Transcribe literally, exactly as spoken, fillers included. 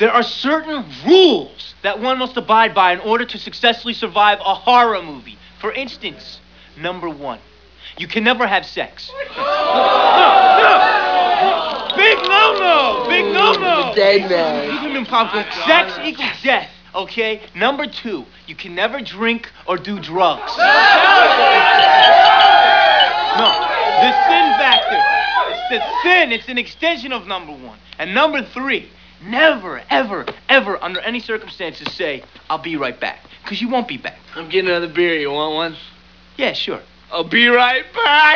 There are certain rules that one must abide by in order to successfully survive a horror movie. For instance, number one, you can never have sex. No, no. Big no-no, big no-no. Dead man. Give him popcorn. Sex equals death, okay? Number two, you can never drink or do drugs. No, the sin factor. It's the sin. It's an extension of number one. And number three, never, ever, ever, under any circumstances, say, I'll be right back. Because you won't be back. I'm getting another beer. You want one? Yeah, sure. I'll be right back.